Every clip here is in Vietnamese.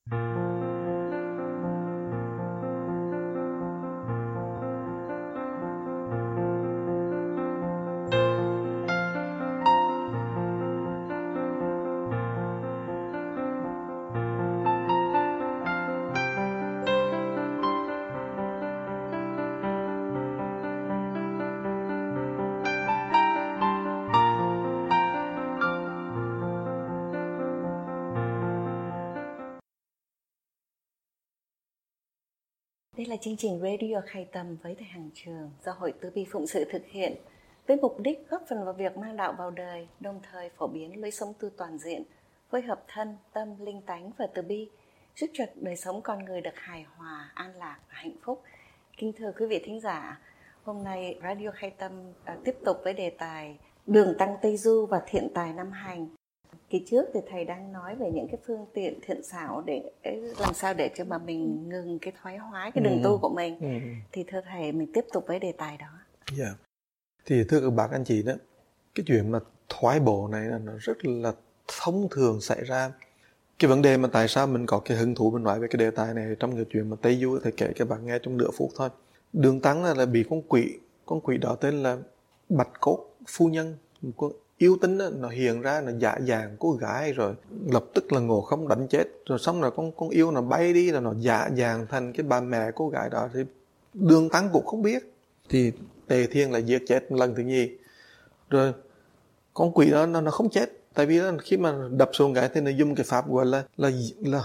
Đây là chương trình Radio Khai Tâm với thầy Hằng Trường do Hội Từ Bi Phụng Sự thực hiện với mục đích góp phần vào việc mang đạo vào đời, đồng thời phổ biến lối sống tu toàn diện, phối hợp thân, tâm, linh tánh và từ bi, giúp cho đời sống con người được hài hòa, an lạc và hạnh phúc. Kính thưa quý vị thính giả, hôm nay Radio Khai Tâm tiếp tục với đề tài Đường Tăng Tây Du và Thiện Tài Năm Hành. Kỳ trước thì thầy đang nói về những cái phương tiện thiện xảo để làm sao để cho mà mình ngừng cái thoái hóa cái đường tu của mình. Thì thưa thầy, mình tiếp tục với đề tài đó. Thì thưa các bác anh chị đó, cái chuyện mà thoái bộ này là nó rất là thông thường xảy ra. Cái vấn đề mà tại sao mình có cái hứng thú mình nói về cái đề tài này trong cái chuyện mà Tây Du, thầy kể các bạn nghe trong nửa phút thôi. Đường Tăng là bị con quỷ đó tên là Bạch Cốt Phu Nhân, một con yêu tính đó, nó hiện ra, nó dạ dàng cô gái rồi lập tức là Ngộ Không đánh chết, rồi xong rồi con yêu nó bay đi, là nó dạ dàng thành cái bà mẹ cô gái đó. Thì Đường Tăng cũng không biết, thì Tề Thiên lại giết chết lần thứ nhì, rồi con quỷ đó nó không chết, tại vì đó, khi mà đập xuống cái thì nó dùng cái pháp gọi là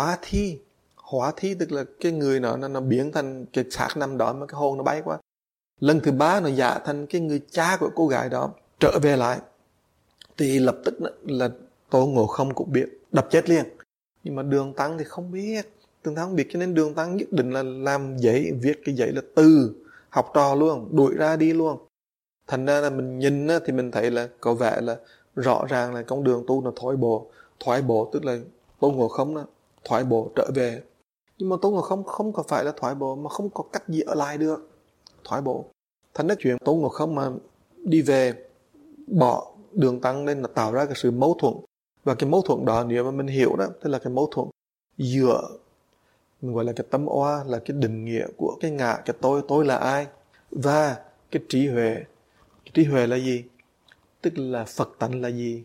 hóa thi, tức là cái người nó biến thành cái xác nằm đó mà cái hồn nó bay qua. Lần thứ ba nó dạ thành cái người cha của cô gái đó trở về lại, thì lập tức là Tôn Ngộ Không cũng biết, đập chết liền. Nhưng mà Đường Tăng thì không biết, cho nên Đường Tăng nhất định là làm giấy, viết cái giấy là từ học trò luôn, đuổi ra đi luôn. Thành ra là mình nhìn thì mình thấy là có vẻ là rõ ràng là con đường tu nó thoái bộ, tức là Tôn Ngộ Không đó thoái bộ trở về. Nhưng mà Tôn Ngộ Không không có phải là thoái bộ, mà không có cách gì ở lại được, thoái bộ. Thành ra chuyện Tôn Ngộ Không mà đi về bỏ Đường Tăng nên là tạo ra cái sự mâu thuẫn. Và cái mâu thuẫn đó nếu mà mình hiểu đó, tức là cái mâu thuẫn giữa, mình gọi là cái tâm oa, là cái định nghĩa của cái ngã, cái tôi là ai, và cái trí huệ. Cái trí huệ là gì? Tức là Phật tánh là gì?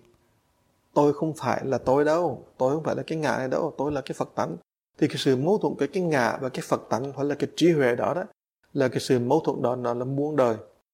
Tôi không phải là tôi đâu, tôi không phải là cái ngã này đâu, tôi là cái Phật tánh. Thì cái sự mâu thuẫn cái ngã và cái Phật tánh, hoặc là cái trí huệ đó là cái sự mâu thuẫn đó, nó là muôn đời.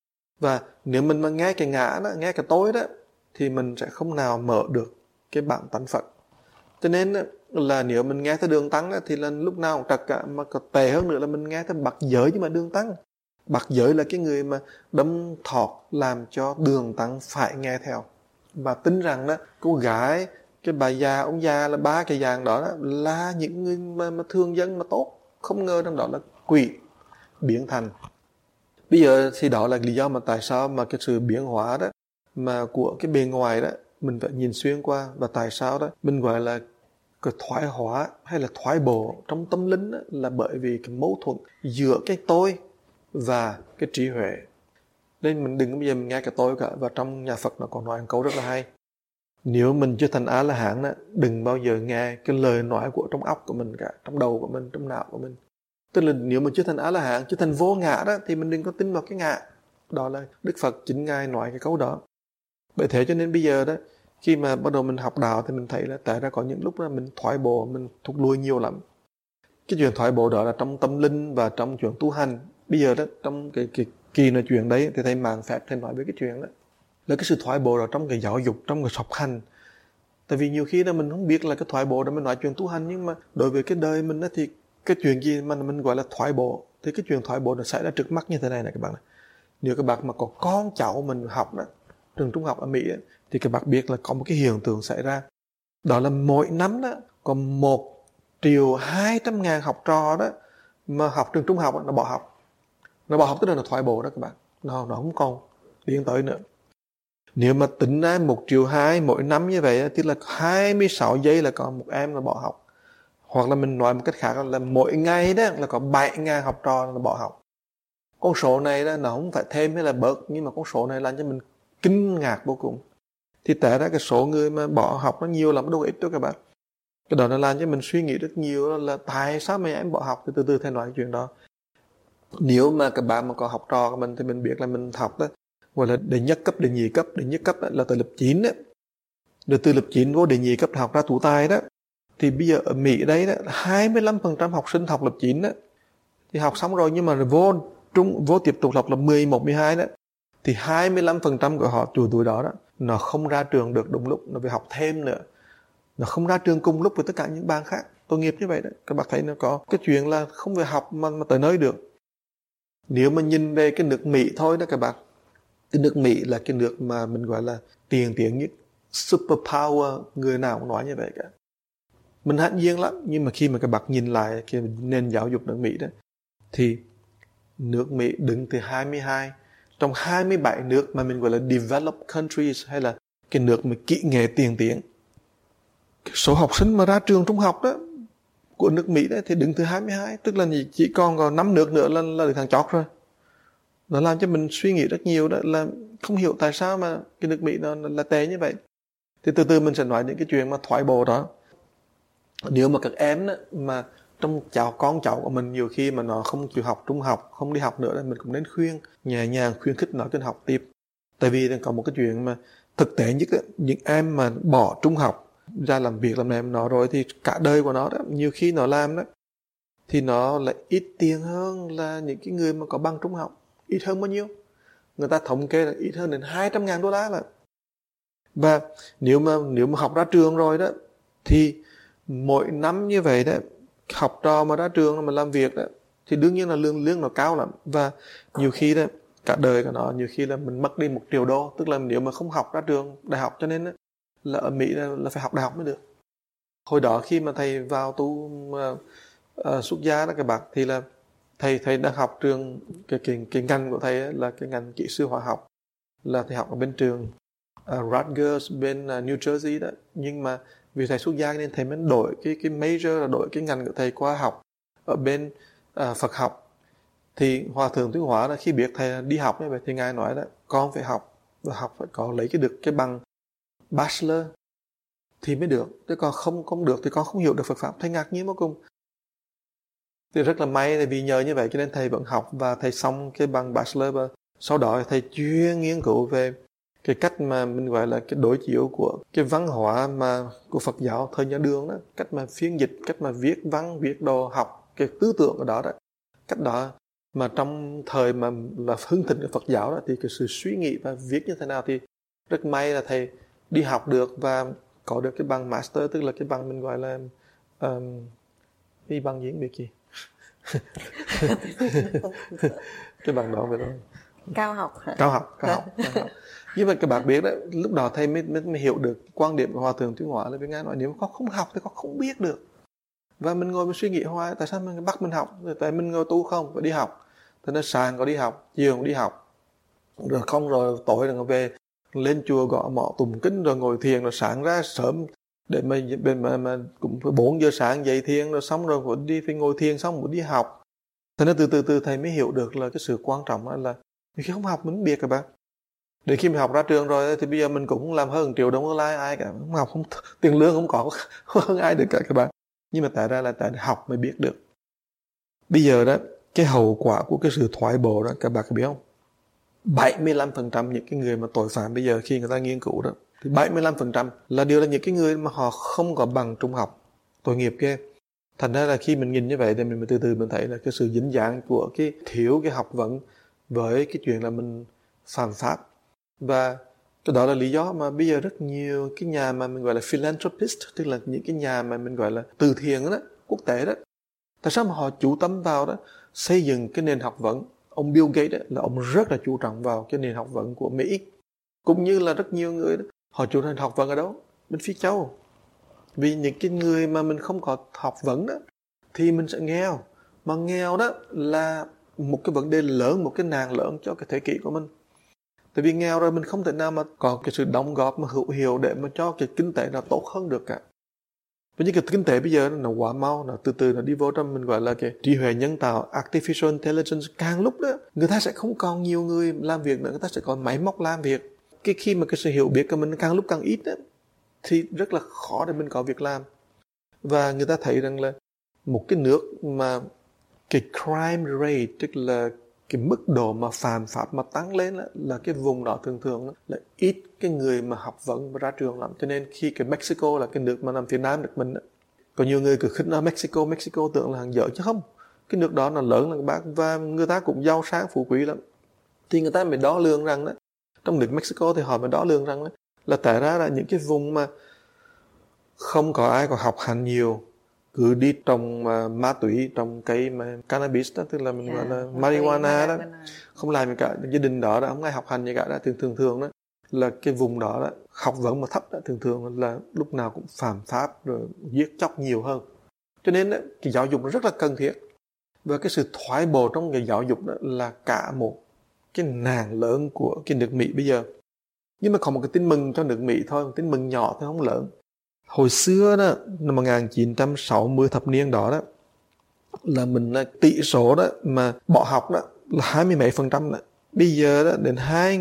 Và nếu mình mà nghe cái ngã đó, nghe cái tôi đó, thì mình sẽ không nào mở được cái bản tánh Phật. Cho nên là nếu mình nghe tới Đường Tăng đó, thì là lúc nào cũng trật cả. Mà có tệ hơn nữa là mình nghe tới Bạc Giới chứ mà Đường Tăng. Bạc Giới là cái người mà đâm thọt làm cho Đường Tăng phải nghe theo, và tin rằng đó cô gái, cái bà già, ông già, là ba cái dạng đó là những người mà thương dân mà tốt. Không ngờ trong đó là quỷ biến thành. Bây giờ thì đó là lý do mà tại sao mà cái sự biến hóa đó mà của cái bề ngoài đó mình phải nhìn xuyên qua, và tại sao đó mình gọi là cái thoái hóa hay là thoái bộ trong tâm linh đó, là bởi vì cái mâu thuẫn giữa cái tôi và cái trí huệ. Nên mình đừng bao giờ mình nghe cái tôi cả. Và trong nhà Phật nó còn nói một câu rất là hay: nếu mình chưa thành A-la-hán đó, đừng bao giờ nghe cái lời nói của trong óc của mình cả, trong đầu của mình, trong não của mình. Tức là nếu mà chưa thành A-la-hán, chưa thành vô ngã đó, thì mình đừng có tin vào cái ngã. Đó là Đức Phật chính Ngài nói cái câu đó. Bởi thế cho nên bây giờ đó, khi mà bắt đầu mình học đạo thì mình thấy là tại ra có những lúc là mình thoái bộ, mình thụt lùi nhiều lắm. Cái chuyện thoái bộ đó là trong tâm linh và trong chuyện tu hành. Bây giờ đó, trong cái kỳ nói chuyện đấy thì thầy mạng phép thầy nói với cái chuyện đó là cái sự thoái bộ đó trong cái giáo dục, trong cái học hành. Tại vì nhiều khi đó mình không biết là cái thoái bộ đó mình nói chuyện tu hành, nhưng mà đối với cái đời mình đó, thì cái chuyện gì mà mình gọi là thoái bộ, thì cái chuyện thoái bộ nó xảy ra trước mắt như thế này các bạn. Nếu các bạn mà có con cháu mình học đó, trường trung học ở Mỹ đó, thì các bạn biết là có một cái hiện tượng xảy ra. Đó là mỗi năm đó có 1.200.000 học trò đó mà học trường trung học đó, nó bỏ học. Nó bỏ học tức là nó thoái bộ đó các bạn. Nó không còn tiến tới nữa. Nếu mà tính ra 1.2 triệu mỗi năm như vậy thì là 26 giây là có một em là bỏ học. Hoặc là mình nói một cách khác là mỗi ngày đó là có 7.000 học trò là bỏ học. Con số này đó, nó không phải thêm hay là bớt, nhưng mà con số này làm cho mình kinh ngạc vô cùng. Thì tại ra cái số người mà bỏ học nó nhiều lắm, đâu ít đâu các bạn. Cái đó nó làm cho mình suy nghĩ rất nhiều là tại sao mà em bỏ học. Thì từ từ thầy nói chuyện đó. Nếu mà các bạn mà có học trò của mình thì mình biết là mình học đó gọi là đệ nhất cấp, đệ nhị cấp. Đệ nhất cấp là từ lớp 9 đó. Rồi từ lớp 9 vô đệ nhị cấp học ra thủ tài đó. Thì bây giờ ở Mỹ đấy đó, 25% học sinh học lớp 9 đó thì học xong rồi, nhưng mà vô tiếp tục học lớp 11, 12 đó thì 25% của họ tuổi đó nó không ra trường được đúng lúc, nó phải học thêm nữa. Nó không ra trường cùng lúc với tất cả những bạn khác. Tội nghiệp như vậy đó. Các bạn thấy nó có cái chuyện là không phải học mà tới nơi được. Nếu mà nhìn về cái nước Mỹ thôi đó các bạn, cái nước Mỹ là cái nước mà mình gọi là tiền tiến nhất, superpower, người nào cũng nói như vậy cả. Mình hãnh diện lắm, nhưng mà khi mà các bạn nhìn lại cái nền giáo dục nước Mỹ đó, thì nước Mỹ đứng từ 22 trong 27 nước mà mình gọi là developed countries, hay là cái nước mà kỹ nghệ tiền tiến. Cái số học sinh mà ra trường trung học đó của nước Mỹ đó thì đứng thứ 22, tức là chỉ còn 5 nước nữa là được thằng chót rồi. Nó làm cho mình suy nghĩ rất nhiều, đó là không hiểu tại sao mà cái nước Mỹ nó là tệ như vậy. Thì từ từ mình sẽ nói những cái chuyện mà thoái bộ đó. Nếu mà các em đó, mà trong con cháu của mình nhiều khi mà nó không chịu học trung học, không đi học nữa, thì mình cũng nên khuyên, nhẹ nhàng khuyến khích nó cần học tiếp. Tại vì có một cái chuyện mà thực tế nhất đó, những em mà bỏ trung học ra làm việc làm em nó rồi thì cả đời của nó đó, nhiều khi nó làm đó thì nó lại ít tiền hơn là những cái người mà có bằng trung học. Ít hơn bao nhiêu? Người ta thống kê là ít hơn đến $200,000 là. Và nếu mà học ra trường rồi đó thì mỗi năm như vậy đó, học trò mà ra trường mà làm việc đó thì đương nhiên là lương nó cao lắm. Và nhiều khi đó cả đời của nó, nhiều khi là mình mất đi $1 triệu. Tức là nếu mà không học ra trường đại học, cho nên đó, là ở Mỹ là phải học đại học mới được. Hồi đó khi mà thầy vào tu xuất gia đó các bạn, thì là thầy đang học trường cái ngành của thầy là cái ngành kỹ sư hóa học, là thầy học ở bên trường Rutgers bên New Jersey đó. Nhưng mà vì thầy xuất gia nên thầy mới đổi cái major, là đổi cái ngành của thầy qua học ở bên Phật học. Thì Hòa thượng Tuyết Hóa là khi biết thầy đi học như vậy thì ngài nói đó, con phải học, và học phải có lấy được cái bằng bachelor thì mới được, chứ còn không được thì con không hiểu được Phật pháp. Thầy ngạc nhiên vô cùng. Thì rất là may vì nhờ như vậy cho nên thầy vẫn học, và thầy xong cái bằng bachelor, và sau đó thầy chuyên nghiên cứu về cái cách mà mình gọi là cái đối chiếu của cái văn hóa mà của Phật giáo thời nhà Đường đó, cách mà phiên dịch, cách mà viết văn, viết đồ, học cái tư tưởng của đó. Cách đó mà trong thời mà là hưng thịnh của Phật giáo đó, thì cái sự suy nghĩ và viết như thế nào thì rất may là thầy đi học được và có được cái bằng master, tức là cái bằng mình gọi là cái bằng gì biết gì cái bằng đó vậy đó, cao học. Nhưng mà các bạn biết đó, lúc đó thầy mới hiểu được quan điểm của Hòa thượng Tuyên Hóa là với ngài nói nếu con không học thì con không biết được. Và mình ngồi mình suy nghĩ hoài, tại sao mình bắt mình học? Tại mình ngồi tu không, phải đi học. Thế nên sáng có đi học, chiều cũng đi học. Rồi không rồi tối rồi về lên chùa gõ mõ tụng kinh rồi ngồi thiền, rồi sáng ra sớm để mà cũng phải 4 giờ sáng dậy thiền, rồi xong rồi phải ngồi thiền xong rồi đi học. Thế nên từ thầy mới hiểu được là cái sự quan trọng là khi không học mình biết các bạn. Để khi mình học ra trường rồi thì bây giờ mình cũng không làm hơn $1 triệu tương lai ai cả, không học, không tiền lương không có hơn ai được cả các bạn. Nhưng mà tại ra là tại học mới biết được. Bây giờ đó, cái hậu quả của cái sự thoái bộ đó các bạn có biết không? 75% những cái người mà tội phạm bây giờ khi người ta nghiên cứu đó, thì 75% là đều là những cái người mà họ không có bằng trung học. Tội nghiệp ghê. Thành ra là khi mình nhìn như vậy thì mình từ từ mình thấy là cái sự dính dáng của cái thiếu cái học vấn với cái chuyện là mình phạm pháp. Và cái đó là lý do mà bây giờ rất nhiều cái nhà mà mình gọi là philanthropist, tức là những cái nhà mà mình gọi là từ thiện đó, quốc tế đó. Tại sao mà họ chú tâm vào đó xây dựng cái nền học vấn? Ông Bill Gates đó, là ông rất là chú trọng vào cái nền học vấn của Mỹ. Cũng như là rất nhiều người đó, họ chú trọng học vấn ở đâu? Bên Phi Châu. Vì những cái người mà mình không có học vấn đó thì mình sẽ nghèo. Mà nghèo đó là một cái vấn đề lớn, một cái nạn lớn cho cái thế kỷ của mình. Tại vì nghèo rồi mình không thể nào mà có cái sự đóng góp mà hữu hiệu để mà cho cái kinh tế nó tốt hơn được cả. Vì như cái kinh tế bây giờ nó quá mau, nó từ từ nó đi vô trong mình gọi là cái trí huệ nhân tạo, artificial intelligence. Càng lúc đó người ta sẽ không còn nhiều người làm việc nữa, người ta sẽ còn máy móc làm việc. Khi mà cái sự hiểu biết của mình càng lúc càng ít đó, thì rất là khó để mình có việc làm. Và người ta thấy rằng là một cái nước mà cái crime rate, tức là cái mức độ mà phạm pháp mà tăng lên là cái vùng đó thường thường là ít cái người mà học vấn và ra trường lắm. Cho nên khi cái Mexico là cái nước mà nằm phía nam nước mình, có nhiều người cứ khích là Mexico tưởng là hàng dở, chứ không. Cái nước đó nó lớn là các bác, và người ta cũng giàu sang phú quý lắm. Thì người ta mới đo lường rằng đó, trong nước Mexico thì họ mới đo lường rằng đó, là tại ra là những cái vùng mà không có ai có học hành nhiều, cứ đi trồng ma túy, trồng cây mà cannabis đó, tức là mình gọi là marijuana đó, không làm gì cả, gia đình đó không ai học hành gì cả đó, thường đó là cái vùng đó, học vấn mà thấp đó, thường là lúc nào cũng phạm pháp rồi giết chóc nhiều hơn. Cho nên đó, cái giáo dục nó rất là cần thiết, và cái sự thoái bộ trong cái giáo dục đó là cả một cái nạn lớn của cái nước Mỹ bây giờ. Nhưng mà có một cái tin mừng cho nước Mỹ thôi, một tin mừng nhỏ thôi, không lớn. Hồi xưa đó, năm 1960 thập niên đó là mình tỷ số đó mà bỏ học đó là 20 mấy % đó. Bây giờ đó đến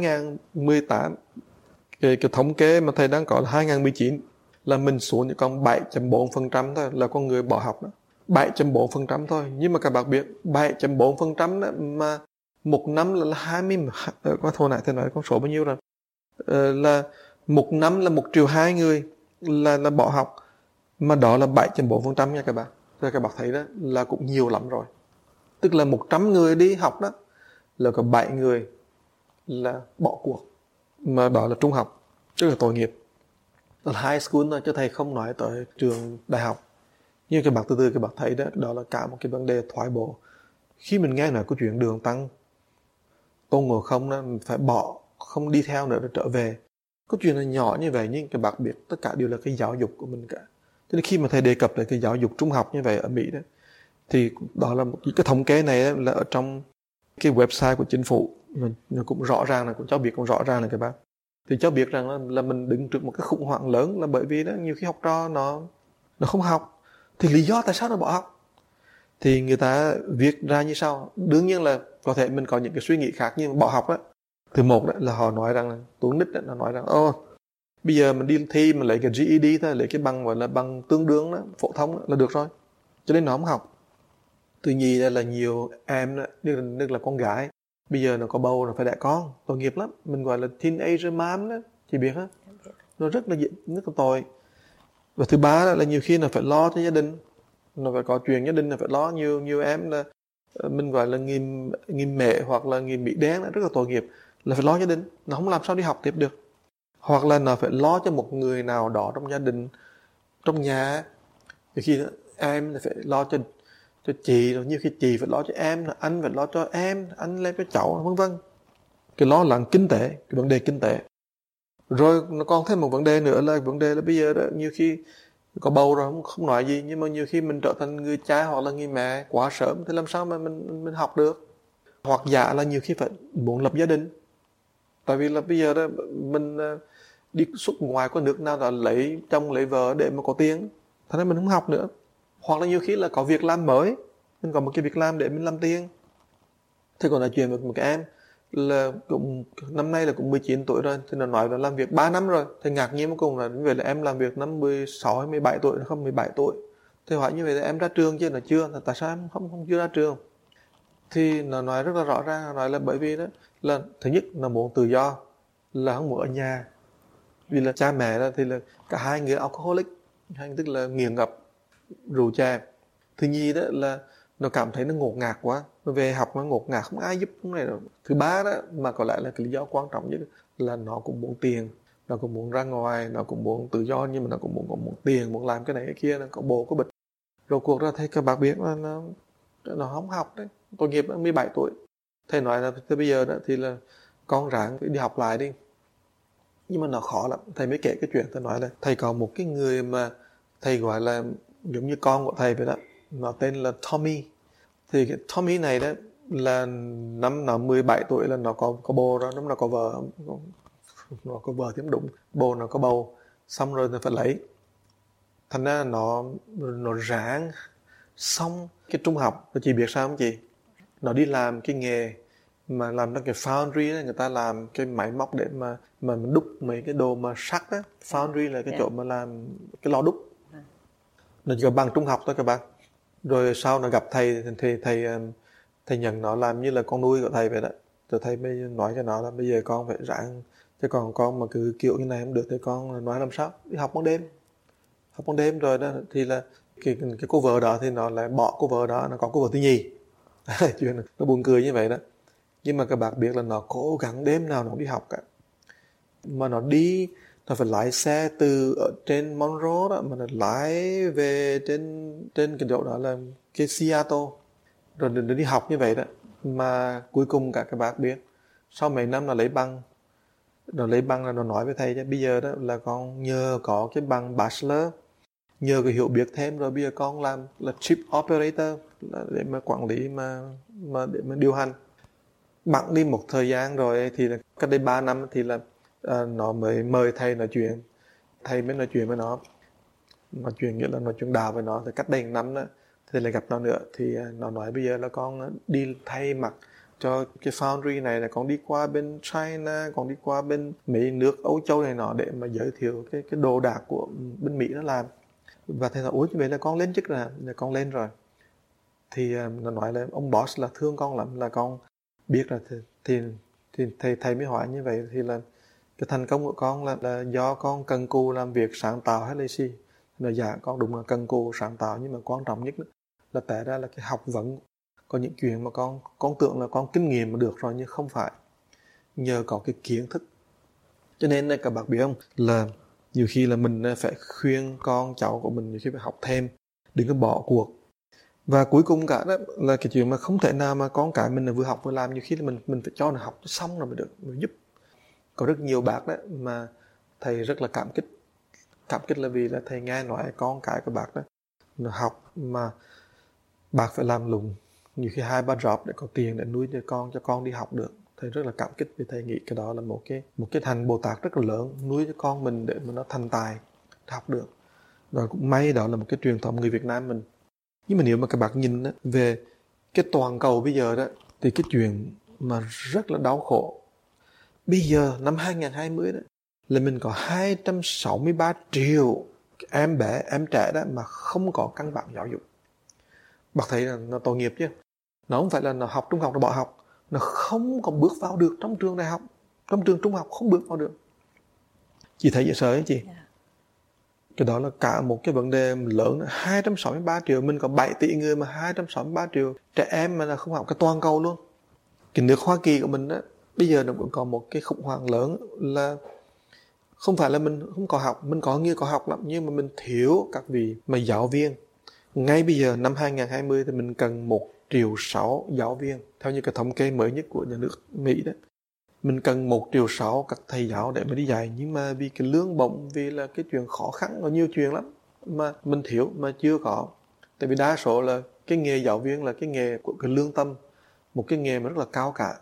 2018, cái thống kê mà thầy đang có là 2019 là mình xuống chỉ còn 7.4% thôi là con người bỏ học đó. 7.4% thôi. Nhưng mà các bạn biết 7.4% đó mà một năm là 20, có thô nãy thầy nói con số bao nhiêu rồi, là một năm là 1,2 triệu người là bỏ học, mà đó là 7.4% nha các bạn. Rồi các bạn thấy đó là cũng nhiều lắm rồi. Tức là 100 người đi học đó là có 7 người là bỏ cuộc, mà đó là trung học, rất là tội nghiệp. Đó là high school thôi, chứ thầy không nói tới trường đại học. Nhưng các bạn từ từ các bạn thấy đó là cả một cái vấn đề thoái bộ. Khi mình nghe nói câu chuyện Đường Tăng, Tôn Ngộ Không đó, mình phải bỏ, không đi theo nữa để trở về. Câu chuyện là nhỏ như vậy, nhưng các bạn biết tất cả đều là cái giáo dục của mình cả. Cho nên khi mà thầy đề cập đến cái giáo dục trung học như vậy ở Mỹ đó, thì đó là một cái thống kê này đó, là ở trong cái website của chính phủ, nó cũng rõ ràng là cũng cho biết cũng rõ ràng là các bạn. Thì cho biết rằng là mình đứng trước một cái khủng hoảng lớn, là bởi vì đó nhiều khi học trò nó không học. Thì lý do tại sao nó bỏ học thì người ta viết ra như sau. Đương nhiên là có thể mình có những cái suy nghĩ khác, nhưng mà bỏ học á, thứ một đó là họ nói rằng là Tuấn Nít đó, nó nói rằng bây giờ mình đi thi mình lấy cái GED thôi, lấy cái bằng gọi là bằng tương đương đó, phổ thông đó, là được rồi, cho nên nó không học. Thứ nhì là nhiều em đó, tức là con gái bây giờ nó có bầu, nó phải đẻ con, tội nghiệp lắm. Mình gọi là teenager mom đó, chị biết á, nó rất là tội. Và thứ ba là nhiều khi nó phải lo cho gia đình, nó phải có chuyện gia đình, là phải lo. Nhiều em là mình gọi là nghìn mẹ hoặc là nghìn Mỹ đen, rất là tội nghiệp, là phải lo gia đình, nó không làm sao đi học tiếp được. Hoặc là nó phải lo cho một người nào đó trong gia đình, trong nhà. Nhiều khi em là phải lo cho chị, rồi nhiều khi chị phải lo cho em, anh phải lo cho em, anh lên cho cháu, vân vân. Cái lo lắng kinh tế, cái vấn đề kinh tế. Rồi nó còn thêm một vấn đề nữa là vấn đề là bây giờ đó, nhiều khi có bầu rồi không nói gì, nhưng mà nhiều khi mình trở thành người cha hoặc là người mẹ quá sớm thì làm sao mà mình học được. Hoặc giả là nhiều khi phải muốn lập gia đình, tại vì là bây giờ đó mình đi xuất ngoài qua nước nào là lấy chồng lấy vợ để mà có tiền, thành ra mình không học nữa. Hoặc là nhiều khi là có việc làm mới, mình có một cái việc làm để mình làm tiền. Thế còn nói chuyện với một cái em là cũng năm nay là cũng 19 tuổi rồi, thì nó nói là làm việc 3 năm rồi. Thì ngạc nhiên cuối cùng là như vậy là em làm việc năm 16 hay 17 tuổi, không 17 tuổi. Thì hỏi như vậy là em ra trường chứ? Nó chưa. Là tại sao em không chưa ra trường? Thì nó nói rất là rõ ràng, nó nói là bởi vì đó là thứ nhất là muốn tự do, là không muốn ở nhà. Vì là cha mẹ đó thì là cả hai người alcoholic, tức là nghiện ngập rượu chè. Thứ nhì đó là nó cảm thấy nó ngột ngạt quá, nó về học nó ngột ngạt, không ai giúp cái này đâu. Thứ ba đó mà có lẽ là cái lý do quan trọng nhất là nó cũng muốn tiền, nó cũng muốn ra ngoài, nó cũng muốn tự do, nhưng mà nó cũng muốn tiền, muốn làm cái này cái kia, nó có bồ có bịch. Rồi cuộc ra thấy các bạn biết là nó không học đấy, tội nghiệp. 17 tuổi thầy nói là tới bây giờ đó thì là con ráng đi học lại đi, nhưng mà nó khó lắm. Thầy mới kể cái chuyện, thầy nói là thầy có một cái người mà thầy gọi là giống như con của thầy vậy đó, nó tên là Tommy. Thì cái Tommy này đó là năm nó 17 tuổi là nó có bồ rồi, nó có vợ, nó có vợ thì đúng, bồ nó có bầu, xong rồi nó phải lấy. Thành ra nó ráng xong cái trung học. Và chị biết sao không chị? Nó đi làm cái nghề mà làm trong cái foundry đó, người ta làm cái máy móc để mà mình đúc mấy cái đồ mà sắt á. Foundry là cái chỗ mà làm cái lò đúc. Nó chỉ có bằng trung học thôi các bạn. Rồi sau nó gặp thầy thì thầy nhận nó làm như là con nuôi của thầy vậy đó. Rồi thầy mới nói cho nó là bây giờ con phải ráng, chứ còn con mà cứ kiểu như này không được thì con nói làm sao, đi học ban đêm rồi đó thì là cái cô vợ đó thì nó lại bỏ cô vợ đó, nó có cô vợ thứ nhì. Chuyện nó buồn cười như vậy đó. Nhưng mà các bạn biết là nó cố gắng đêm nào nó cũng đi học cả, mà nó phải lái xe từ ở trên Monroe đó mà nó lái về trên cái chỗ đó là cái Seattle, rồi nó đi học như vậy đó. Mà cuối cùng cả các bạn biết sau mấy năm nó lấy bằng là nó nói với thầy chứ bây giờ đó là con nhờ có cái bằng bachelor, nhờ cái hiểu biết thêm rồi bây giờ con làm là chip operator, là để mà quản lý mà để mà điều hành. Bẵng đi một thời gian rồi thì cách đây 3 năm thì là nó mới mời thầy nói chuyện. Thầy mới nói chuyện với nó, nói chuyện nghĩa là nói chuyện đào với nó. Thì cách đây 1 năm đó thì lại gặp nó nữa, thì nó nói bây giờ là con đi thay mặt cho cái foundry này, là con đi qua bên China, con đi qua bên mấy nước Âu Châu này nọ để mà giới thiệu cái đồ đạc của bên Mỹ nó làm. Và thầy nói ủa như vậy là con lên chức rồi, là con lên rồi. Thì nó nói là ông boss là thương con lắm, là con biết là thì thầy mới hỏi như vậy thì là cái thành công của con là do con cần cù làm việc sáng tạo hay là gì. Là dạ con đúng là cần cù sáng tạo, nhưng mà quan trọng nhất là tại ra là cái học vấn. Có những chuyện mà con tưởng là con kinh nghiệm mà được rồi, nhưng không phải, nhờ có cái kiến thức. Cho nên các bạn biết không, là nhiều khi là mình phải khuyên con cháu của mình nhiều khi phải học thêm, đừng có bỏ cuộc. Và cuối cùng cả đó là cái chuyện mà không thể nào mà con cái mình là vừa học vừa làm, nhiều khi là mình phải cho nó học xong rồi mới được, mới giúp. Có rất nhiều bác đó mà thầy rất là cảm kích là vì là thầy nghe nói con cái của bác đó nó học mà bác phải làm lụng nhiều khi 2-3 job để có tiền để nuôi cho con đi học được. Thầy rất là cảm kích vì thầy nghĩ cái đó là một cái thành Bồ Tát rất là lớn, nuôi cho con mình để mà nó thành tài học được. Rồi cũng may đó là một cái truyền thống người Việt Nam mình. Nhưng mà nếu mà các bạn nhìn đó, về cái toàn cầu bây giờ đó, thì cái chuyện mà rất là đau khổ. Bây giờ năm 2020 đó là mình có 263 triệu em bé, em trẻ đó mà không có căn bản giáo dục. Bác thấy là nó tội nghiệp chứ. Nó không phải là nó học trung học nó bỏ học, nó không còn bước vào được trong trường đại học, trong trường trung học không bước vào được. Chị thấy dễ sợ ấy chị. Cái đó là cả một cái vấn đề lớn. 263 triệu, mình có 7 tỷ người mà 263 triệu trẻ em mà là không học, cái toàn cầu luôn. Cái nước Hoa Kỳ của mình đó, bây giờ nó cũng có một cái khủng hoảng lớn là không phải là mình không có học, mình có nhiều có học lắm, nhưng mà mình thiếu các vị mà giáo viên. Ngay bây giờ năm 2020 thì mình cần 1,6 triệu giáo viên, theo như cái thống kê mới nhất của nhà nước Mỹ đó. Mình cần 1,6 triệu các thầy giáo để mà đi dạy, nhưng mà vì cái lương bổng, vì là cái chuyện khó khăn, có nhiều chuyện lắm mà mình thiếu mà chưa có. Tại vì đa số là cái nghề giáo viên là cái nghề của cái lương tâm, một cái nghề mà rất là cao cả.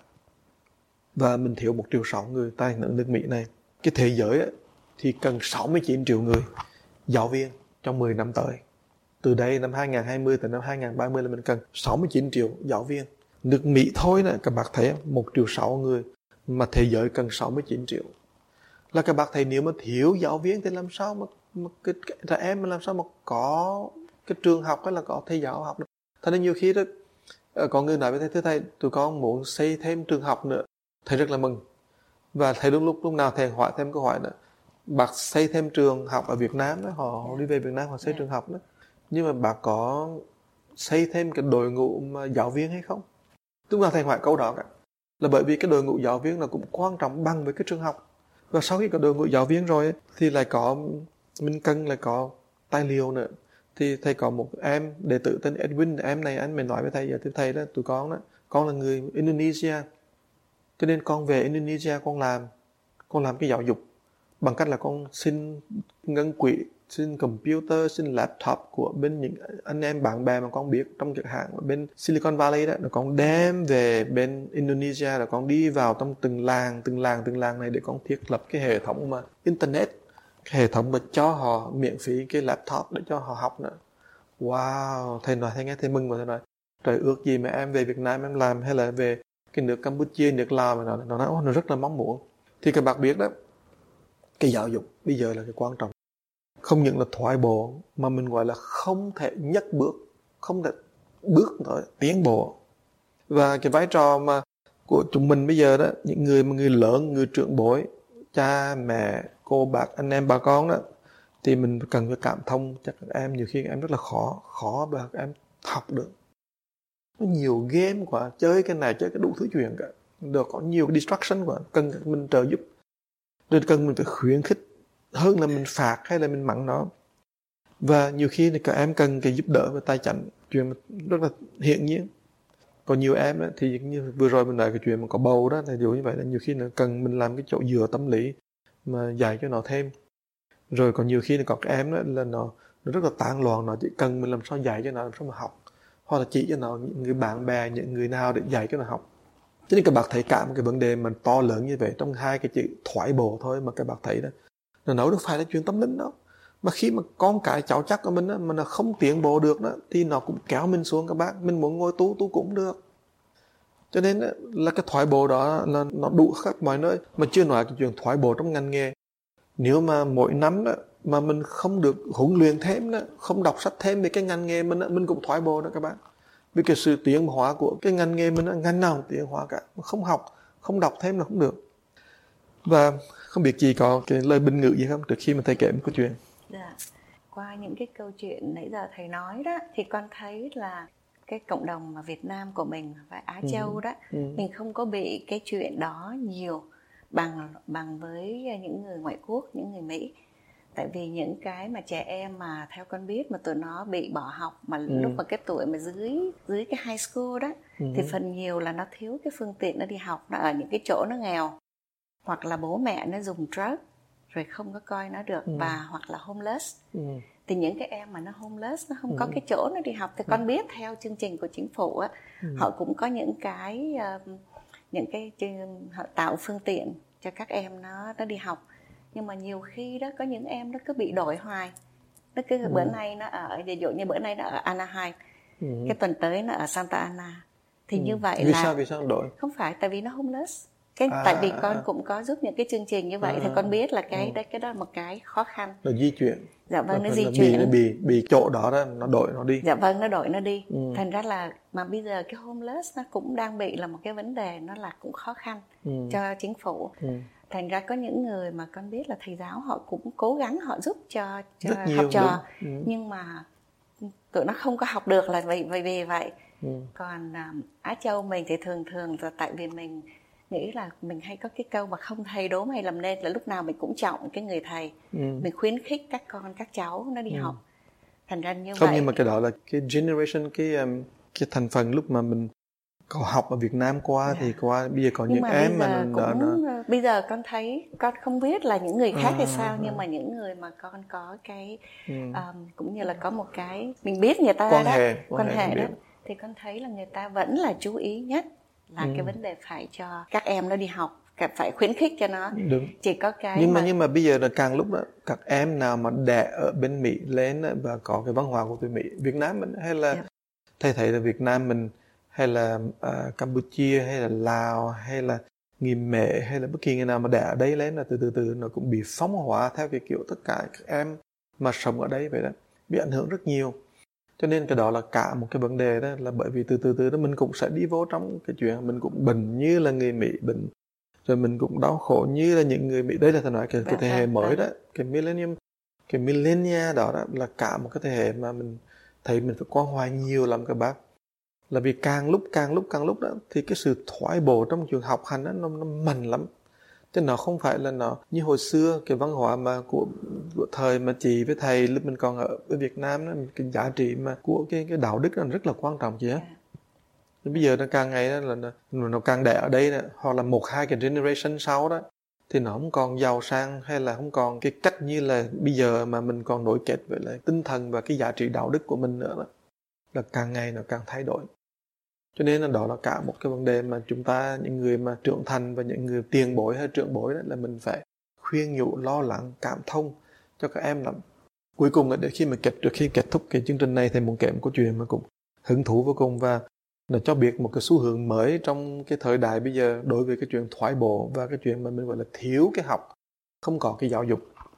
Và mình thiếu 1,6 triệu người tại nước Mỹ này. Cái thế giới ấy, thì cần 69 triệu người giáo viên trong 10 năm tới. Từ đây năm 2020 tới năm 2030 là mình cần 69 triệu giáo viên. Nước Mỹ thôi nè, các bạn thấy 1,6 triệu người mà thế giới cần 69 triệu. Là các bạn thấy nếu mà thiếu giáo viên thì làm sao mà cái trẻ em mà làm sao mà có cái trường học hay là có thầy giáo học được. Thế nên nhiều khi đó có người nói với thầy, thưa thầy, tụi con muốn xây thêm trường học nữa. Thầy rất là mừng. Và thầy lúc nào thầy hỏi thêm câu hỏi nữa, bác xây thêm trường học ở Việt Nam đó, họ đi về Việt Nam họ xây trường học đó. Nhưng mà bác có xây thêm cái đội ngũ mà giáo viên hay không? Lúc nào thầy hỏi câu đó cả. Là bởi vì cái đội ngũ giáo viên là cũng quan trọng bằng với cái trường học. Và sau khi có đội ngũ giáo viên rồi ấy, thì lại có, mình cần lại có tài liệu nữa. Thì thầy có một em đệ tử tên Edwin, em này anh mới nói với thầy, giờ thầy đó, tụi con là người Indonesia, cho nên con về Indonesia con làm cái giáo dục bằng cách là con xin ngân quỹ, xin computer, xin laptop của bên những anh em bạn bè mà con biết trong chẳng hạn ở bên Silicon Valley đó, rồi con đem về bên Indonesia, rồi con đi vào trong từng làng này để con thiết lập cái hệ thống mà internet, cái hệ thống mà cho họ miễn phí cái laptop để cho họ học nữa. Wow, thầy nói, thầy nghe thầy mừng, mà thầy nói trời, ước gì mà em về Việt Nam em làm, hay là về cái nước Campuchia, nước Lào mà nó nói nó rất là mong muốn. Thì các bạn biết đó, cái giáo dục bây giờ là cái quan trọng. không những là thoái bộ mà mình gọi là không thể nhấc bước, không thể bước tới tiến bộ. Và cái vai trò mà của chúng mình bây giờ đó, những người lớn, người trưởng bối, cha mẹ, cô bác, anh em bà con đó, thì mình cần phải cảm thông cho các em. Nhiều khi các em rất là khó và các em học được. Nó nhiều game quá, chơi cái này chơi cái đủ thứ chuyện cả, được có nhiều cái distraction quá, cần mình trợ giúp, nên cần mình phải khuyến khích hơn là mình phạt hay là mình mắng nó. Và nhiều khi thì các em cần cái giúp đỡ về tài chính, chuyện rất là hiển nhiên. Còn nhiều em đó, thì như vừa rồi mình nói cái chuyện mà có bầu đó, thì điều như vậy là nhiều khi nó cần mình làm cái chỗ dựa tâm lý mà dạy cho nó thêm. Rồi còn nhiều khi thì có các em đó là nó rất là tán loạn, nó chỉ cần mình làm sao dạy cho nó, làm sao mà học, hoặc là chỉ cho nó những người bạn bè, những người nào để dạy cho nó học. Cho nên các bạn thấy cả một cái vấn đề mà to lớn như vậy trong hai cái chữ thoái bộ thôi mà các bạn thấy đó, nó đâu phải là chuyện tâm linh đâu. Mà khi mà con cái cháu chắc của mình đó, mà nó không tiến bộ được đó, thì nó cũng kéo mình xuống các bác. Mình muốn ngồi tu cũng được. Cho nên đó, là cái thoái bộ đó là nó đủ khắp mọi nơi. Mà chưa nói cái chuyện thoái bộ trong ngành nghề. Nếu mà mỗi năm đó, mà mình không được huấn luyện thêm đó, không đọc sách thêm về cái ngành nghề mình cũng thoái bộ đó các bác. Vì cái sự tiến hóa của cái ngành nghề mình, ngành nào cũng tiến hóa cả. Không học, không đọc thêm là không được. Và không biết chị có cái lời bình ngữ gì không trước khi mà thầy kể một câu chuyện? Dạ. Qua những cái câu chuyện nãy giờ thầy nói đó, thì con thấy là cái cộng đồng mà Việt Nam của mình và Á Châu đó, mình không có bị cái chuyện đó nhiều bằng với những người ngoại quốc, những người Mỹ. Tại vì những cái mà trẻ em mà theo con biết mà tụi nó bị bỏ học mà lúc mà cái tuổi mà dưới cái high school đó, thì phần nhiều là nó thiếu cái phương tiện nó đi học, nó ở những cái chỗ nó nghèo, hoặc là bố mẹ nó dùng drug rồi không có coi nó được, và hoặc là homeless. Thì những cái em mà nó homeless, nó không có cái chỗ nó đi học, thì con biết theo chương trình của chính phủ á, họ cũng có những cái họ tạo phương tiện cho các em nó đi học. Nhưng mà nhiều khi đó có những em nó cứ bị đổi hoài, nó cứ bữa nay nó ở, ví dụ như bữa nay nó ở Anaheim, cái tuần tới nó ở Santa Ana. Thì như vậy vì sao đổi? Không phải tại vì nó homeless. Tại vì con cũng có giúp những cái chương trình như vậy, thì con biết là cái đó là một cái khó khăn. Nó di chuyển. Dạ vâng, nó di chuyển. Nó bị chỗ đó nó đổi nó đi. Dạ vâng, nó đổi nó đi. Thành ra là mà bây giờ cái homeless nó cũng đang bị là một cái vấn đề, nó là cũng khó khăn cho chính phủ. Thành ra có những người mà con biết là thầy giáo họ cũng cố gắng họ giúp cho học trò, nhưng mà tụi nó không có học được là vì vậy. Còn Á Châu mình thì thường là tại vì mình nghĩ là mình hay có cái câu mà không thầy đố mày làm nên, là lúc nào mình cũng trọng cái người thầy. Mình khuyến khích các con các cháu nó đi học. Thành ra như không, vậy. nhưng mà cái đó là cái generation, cái thành phần lúc mà mình có học ở Việt Nam qua thì qua bây giờ có những em mà bây giờ con thấy, con không biết là những người khác hay sao, nhưng mà những người mà con có cái cũng như là có một cái mình biết người ta quan hệ đó, thì con thấy là người ta vẫn là chú ý nhất là cái vấn đề phải cho các em nó đi học, phải khuyến khích cho nó. Đúng. Chỉ có cái nhưng mà bây giờ là càng lúc đó các em nào mà đẻ ở bên Mỹ lên và có cái văn hóa của tụi Mỹ, Việt Nam mình hay là thầy thấy là Việt Nam mình hay là Campuchia hay là Lào hay là người Mẹ hay là bất kỳ người nào mà đẻ ở đây lên là từ từ nó cũng bị phóng hóa theo cái kiểu tất cả các em mà sống ở đây vậy đó, bị ảnh hưởng rất nhiều. Cho nên cái đó là cả một cái vấn đề đó, là bởi vì từ từ đó mình cũng sẽ đi vô trong cái chuyện mình cũng bệnh như là người Mỹ bệnh, rồi mình cũng đau khổ như là những người Mỹ. Đây là thầy nói cái thế hệ mới đó, cái millennial đó là cả một cái thế hệ mà mình thấy mình phải quan hoài nhiều lắm các bác. Là vì càng lúc đó thì cái sự thoái bộ trong chuyện học hành đó, nó mạnh lắm. Chứ nó không phải là nó như hồi xưa cái văn hóa mà của thời mà chị với thầy lúc mình còn ở Việt Nam đó, cái giá trị mà của cái đạo đức nó rất là quan trọng chị á. Bây giờ nó càng ngày đó là nó càng đẻ ở đây đó, hoặc là 1-2 cái generation sau đó thì nó không còn giàu sang hay là không còn cái cách như là bây giờ mà mình còn nối kết với lại tinh thần và cái giá trị đạo đức của mình nữa đó. Là càng ngày nó càng thay đổi. Cho nên là đó là cả một cái vấn đề mà chúng ta, những người mà trưởng thành và những người tiền bối hay trưởng bối đó, là mình phải khuyên nhủ, lo lắng, cảm thông cho các em lắm. Cuối cùng là trước khi kết thúc cái chương trình này thì muốn kể một câu chuyện mà cũng hứng thú vô cùng, và nó cho biết một cái xu hướng mới trong cái thời đại bây giờ đối với cái chuyện thoái bộ và cái chuyện mà mình gọi là thiếu cái học, không có cái giáo dục.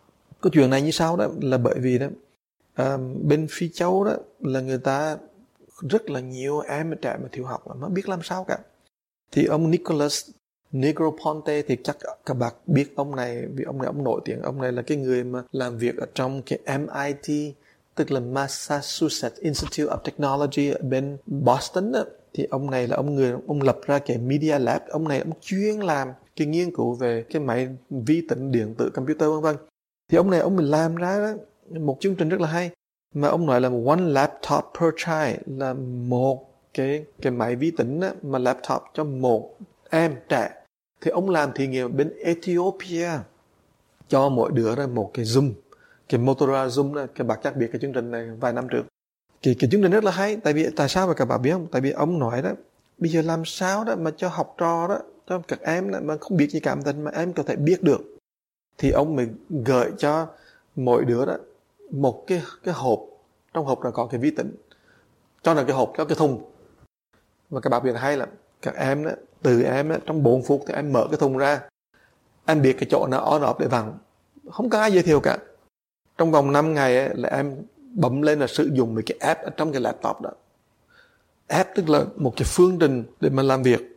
Câu chuyện này như sau đó, là bởi vì đó bên Phi Châu đó là người ta rất là nhiều em trẻ mà thiếu học mà không biết làm sao cả. Thì ông Nicholas Negroponte thì chắc các bạn biết ông này, vì ông này ông nổi tiếng. Ông này là cái người mà làm việc ở trong cái MIT, tức là Massachusetts Institute of Technology ở bên Boston đó. Thì ông này là ông lập ra cái Media Lab. Ông này ông chuyên làm cái nghiên cứu về cái máy vi tính điện tử, computer vân vân. Thì ông này ông mình làm ra đó, một chương trình rất là hay mà ông nói là one laptop per child, là một cái máy vi tính đó, mà laptop cho một em trẻ. Thì ông làm thí nghiệm bên Ethiopia cho mỗi đứa ra một cái Zoom, cái Motorola Zoom đó. Các bạn chắc biết cái chương trình này vài năm trước. Cái chương trình rất là hay. Tại sao mà các bạn biết không? Tại vì ông nói đó, bây giờ làm sao đó mà cho học trò đó, cho các em đó, mà không biết gì cảm tình mà em có thể biết được. Thì ông mình gửi cho mỗi đứa đó một cái hộp. Trong hộp là có cái vi tính, cho là cái hộp, cho cái thùng. Và các bạn biết hay là các em đó, từ em đó, trong 4 phút thì em mở cái thùng ra, em biết cái chỗ nào on off để vặn, không có ai giới thiệu cả. Trong vòng 5 ngày ấy, là em bấm lên là sử dụng mấy cái app ở trong cái laptop đó. App tức là một cái phương trình để mà làm việc.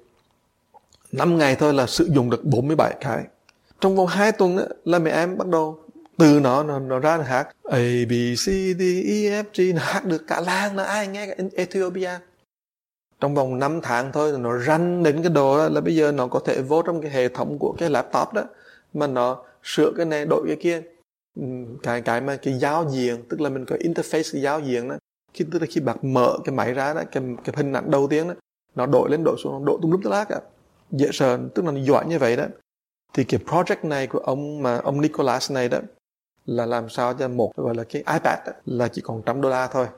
5 ngày thôi là sử dụng được 47 cái. Trong vòng 2 tuần đó, là mấy em bắt đầu từ nó ra hát A, B, C, D, E, F, G, nó hát được cả làng, là ai nghe cả Ethiopia. Trong vòng 5 tháng thôi nó ranh đến cái độ đó, là bây giờ nó có thể vô trong cái hệ thống của cái laptop đó mà nó sửa cái này đổi cái kia. Cái mà cái giao diện, tức là mình có interface cái giao diện đó, tức là khi bạn mở cái máy ra đó, cái hình ảnh đầu tiên đó, nó đổi lên đổi xuống, nó đổi tung lum tứ lá cả, dễ sợ, tức là nó giỏi như vậy đó. Thì cái project này của ông Nicholas này đó là làm sao cho một gọi là cái iPad đó, là chỉ còn $100 thôi.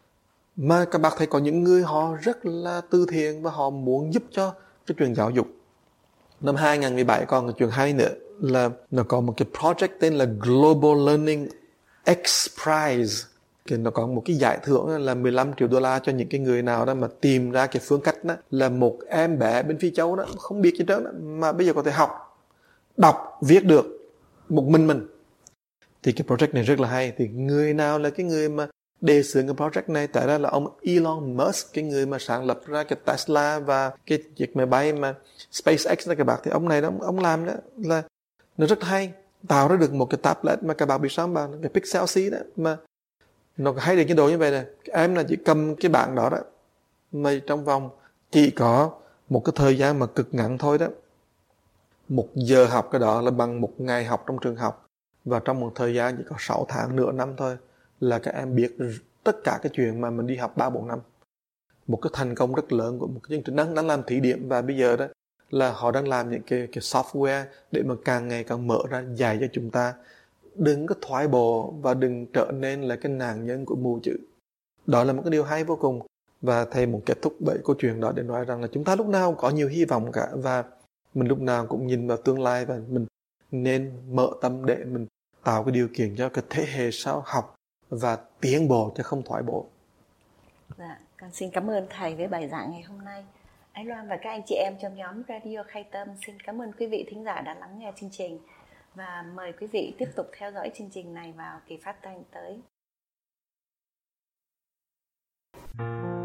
Mà các bạn thấy có những người họ rất là từ thiện và họ muốn giúp cho cái chuyện giáo dục. Năm 2017 còn cái chuyện hay nữa là nó có một cái project tên là Global Learning X Prize. Nó có một cái giải thưởng là $15 triệu cho những cái người nào đó mà tìm ra cái phương cách đó, là một em bé bên Phi Châu đó không biết gì đó, mà bây giờ có thể học, đọc, viết được một mình. Thì cái project này rất là hay. Thì người nào là cái người mà đề xướng cái project này? Tại ra là ông Elon Musk, cái người mà sáng lập ra cái Tesla và cái chiếc máy bay mà SpaceX đó các bạn. Thì ông này đó, ông làm đó là nó rất hay, tạo ra được một cái tablet mà các bạn biết sao mà cái Pixel C đó, mà nó hay được cái đồ như vậy này. Em là chỉ cầm cái bảng đó đó, mà trong vòng chỉ có một cái thời gian mà cực ngắn thôi đó, 1 giờ học cái đó là bằng 1 ngày học trong trường học. Và trong một thời gian chỉ có 6 tháng, nửa năm thôi là các em biết tất cả cái chuyện mà mình đi học 3-4 năm. Một cái thành công rất lớn của một cái chương trình đang làm thí điểm. Và bây giờ đó là họ đang làm những cái software để mà càng ngày càng mở ra, dạy cho chúng ta đừng có thoái bộ và đừng trở nên là cái nạn nhân của mù chữ. Đó là một cái điều hay vô cùng. Và thầy muốn kết thúc bởi câu chuyện đó để nói rằng là chúng ta lúc nào cũng có nhiều hy vọng cả, và mình lúc nào cũng nhìn vào tương lai, và mình nên mở tâm để mình tạo cái điều kiện cho cái thế hệ sau học và tiến bộ chứ không thoái bộ. Dạ, con xin cảm ơn thầy với bài giảng ngày hôm nay. Ái Loan và các anh chị em trong nhóm Radio Khai Tâm xin cảm ơn quý vị thính giả đã lắng nghe chương trình, và mời quý vị tiếp tục theo dõi chương trình này vào kỳ phát thanh tới.